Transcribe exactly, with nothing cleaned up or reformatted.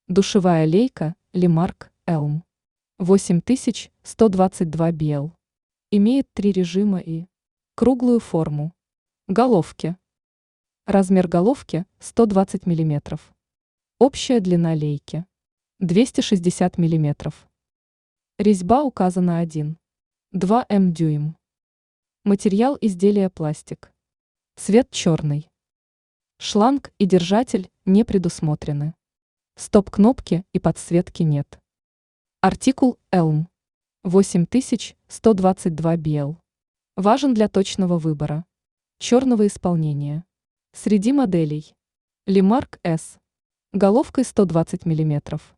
Душевая лейка Лимарк Elm. восемь тысяч сто двадцать два би эл. Имеет три режима и круглую форму. Головки. Размер головки сто двадцать миллиметров. Общая длина лейки двести шестьдесят миллиметров. Резьба указана один и два эм дюйм. Материал изделия пластик. Цвет черный. Шланг и держатель не предусмотрены. Стоп-кнопки и подсветки нет. Артикул Elm. восемь тысяч сто двадцать два би эл. Важен для точного выбора. Черного исполнения. Среди моделей. Лимарк S. Головкой сто двадцать миллиметров.